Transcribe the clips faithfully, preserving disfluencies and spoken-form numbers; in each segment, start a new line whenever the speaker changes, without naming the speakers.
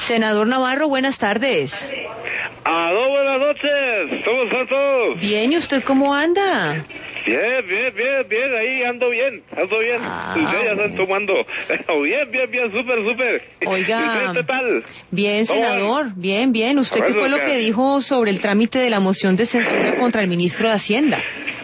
Senador Navarro, buenas tardes.
Aló, buenas noches. ¿Cómo están todos?
Bien, ¿y usted cómo anda?
Bien, bien, bien, bien. Ahí ando bien, ando bien.
Ah,
Ustedes ya están
bueno.
tomando. Bien, bien, bien, súper, súper.
Oiga.
¿Y usted qué tal?
Bien, senador. Bien, bien. ¿Usted qué
Bueno,
fue lo
¿qué?
que dijo sobre el trámite de la moción de censura contra el ministro de Hacienda?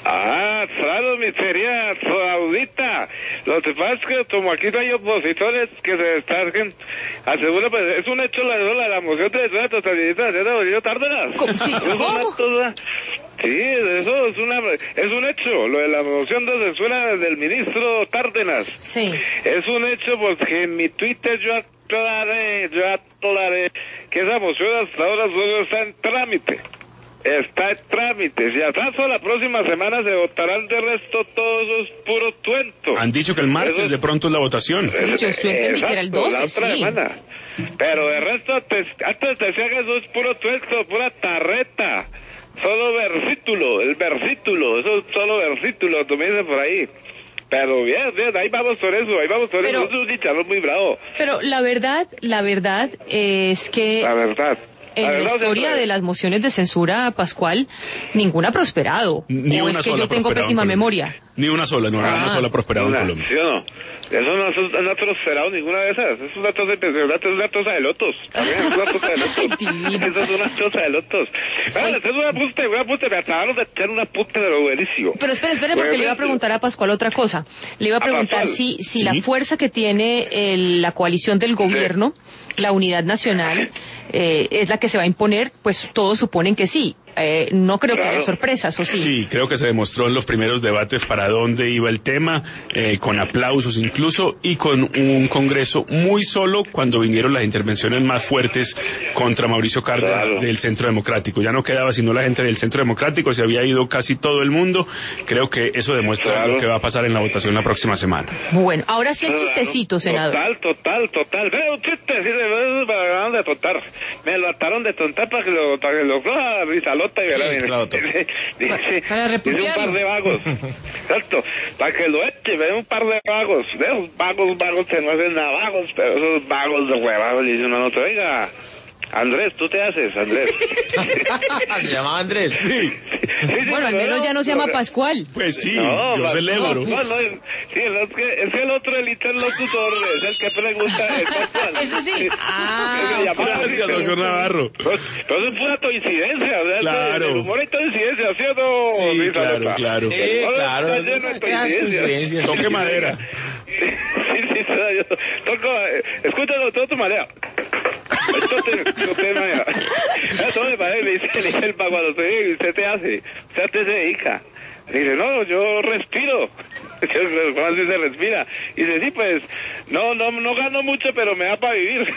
Ah, claro, mi querida Saudita. Lo que pasa es que como aquí no hay opositores que se destaquen, aseguro, pues es un hecho la de la moción de censura totalitaria de Hacienda Tárdenas.
¿Cómo? Sí,
Es una
¿cómo?
toda- Sí, eso es una es un hecho, lo de la moción de censura del ministro Tárdenas.
Sí.
Es un hecho porque en mi Twitter yo aclaré, yo aclaré que esa moción hasta ahora solo está en trámite. Está en trámite. Si acaso la próxima semana se votarán, de resto todo eso es puro tuento.
Han dicho que el martes
Eso es-
de pronto es la votación.
Sí, yo estoy entendí que era el
Exacto,
doce,
la otra
sí.
semana. Pero de resto, antes, antes te decía que eso es puro tuento, pura tarreta. Solo versítulo, el versítulo, eso es solo versítulo, tú me dices por ahí. Pero bien, bien, ahí vamos por eso, ahí vamos por
Pero-
eso. Es un chicharrón muy bravo,
Pero la verdad, la verdad es que
la verdad.
en la
verdad,
historia
siempre-
de las mociones de censura, Pascual, ninguna ha prosperado.
Ni
¿O
una
es que
sola
yo tengo
prosperado en
pésima
Colombia.
memoria?
Ni una sola, no,
Ah,
una sola prosperado en
Una,
Colombia.
¿sí o no? Eso no, eso no ha prosperado ninguna de esas. Es una cosa impresionante, es una cosa de lotos. También es una cosa de lotos.
Divino.
Eso es una cosa de lotos. Vale, es una puta, una puta, me acabaron de echar una puta de lo buenísimo.
Pero espere, espere, porque le iba a preguntar a Pascual otra cosa. Le iba a
¿A
preguntar
Pascual?
si, si
Sí.
la fuerza que tiene el- la coalición del gobierno, la unidad nacional, eh, es la que se va a imponer, pues todos suponen que sí. Eh, no creo que
Claro.
haya sorpresas, ¿o sí?
Sí, creo que se demostró en los primeros debates para dónde iba el tema, eh, con aplausos incluso, y con un Congreso muy solo cuando vinieron las intervenciones más fuertes contra Mauricio Cárdenas
Claro.
del Centro Democrático. Ya no quedaba sino la gente del Centro Democrático, se había ido casi todo el mundo. Creo que eso demuestra
Claro.
lo que va a pasar en la votación la próxima semana.
Bueno, ahora sí el chistecito, senador.
Total, total, total. Pero un chiste, sí, me me acabaron de tontar. Me lo ataron de tontar para que lo, para que lo, ah, risalota y verá,
Sí,
viene.
claro, doctor.
Dice, dice,
Para
dice un
repudiarlo.
par de vagos. Exacto. Para que lo eche, ve un par de vagos. De esos vagos, vagos que no hacen nada vagos, pero esos vagos de huevos. Le dice uno al otro, oiga, Andrés, ¿tú te haces, Andrés?
Se llamaba Andrés.
Sí,
Sí, sí,
Bueno, al
pero
menos
no,
ya no se llama
pero-
Pascual.
pues sí,
No,
yo
pa-
celebro.
No, no, es, sí, es, que, es el otro, el interlocutor, es el que pregunta. Es Pascual.
Ese sí. Ah,
Se llama así,
Gracias,
pero-
doctor Navarro.
Pues, pero es pura coincidencia, ¿verdad?
Claro.
El humor es coincidencia, ¿sí o no?
Sí,
Luis
claro,
Alota?
claro.
Sí,
El humor
claro.
está lleno de
Esas
coincidencias.
coincidencias.
Toque madera.
Sí, sí, sí, yo toco, eh, escúchalo, todo tu manera. Esto te, tú te manera. Eso me parece, le dice, le dice el pago a los ¿y usted te hace? ¿Usted a qué se dedica? Dice, no, yo respiro. ¿Cómo así se respira? Y dice, sí, pues, no, no, no gano mucho, pero me da para vivir.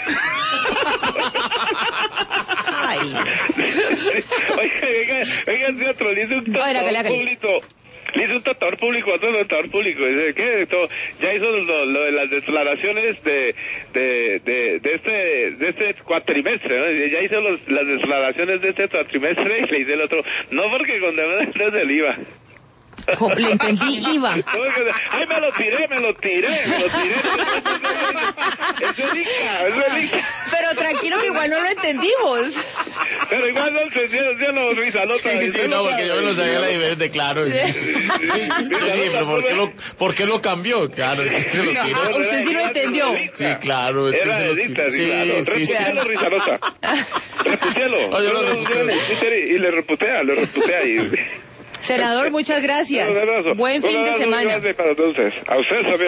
ay.
Oiga, oiga, oiga, sí, otro, le hice un
A ver, hágale,
tratador
hágale.
público. Le hizo un tratador público, otro tratador público. Dice, ¿qué? Todo, ya hizo lo, lo de las declaraciones de, de, de, de este, de este cuatrimestre, ¿no? Dice, ya hizo los, las declaraciones de este cuatrimestre y le dice el otro, no, porque con demandas del I V A.
Jo, le entendí, iba.
Ay, me lo tiré, me lo tiré, me lo tiré. Es el Ica, es el Ica.
Pero tranquilo que igual no lo entendimos.
Pero igual no se dio, dio lo Luisa Lota.
Sí, sí, no, porque yo no lo sabía la diferencia, claro. Sí, sí, pero ¿por qué lo, por qué lo cambió? Claro, es que se lo
No,
tiró.
ah, usted sí lo entendió.
Sí, claro, es que
Era
se lo
de
tiró.
Lita, sí, claro.
Sí, sí, sí.
Reputielo, Rizalota. Reputielo.
No, yo lo reputeo.
Y le reputea, le reputea y...
Senador, muchas gracias.
Un abrazo.
Buen fin
Un
de
abrazo
semana.
grande para todos ustedes. A ustedes también.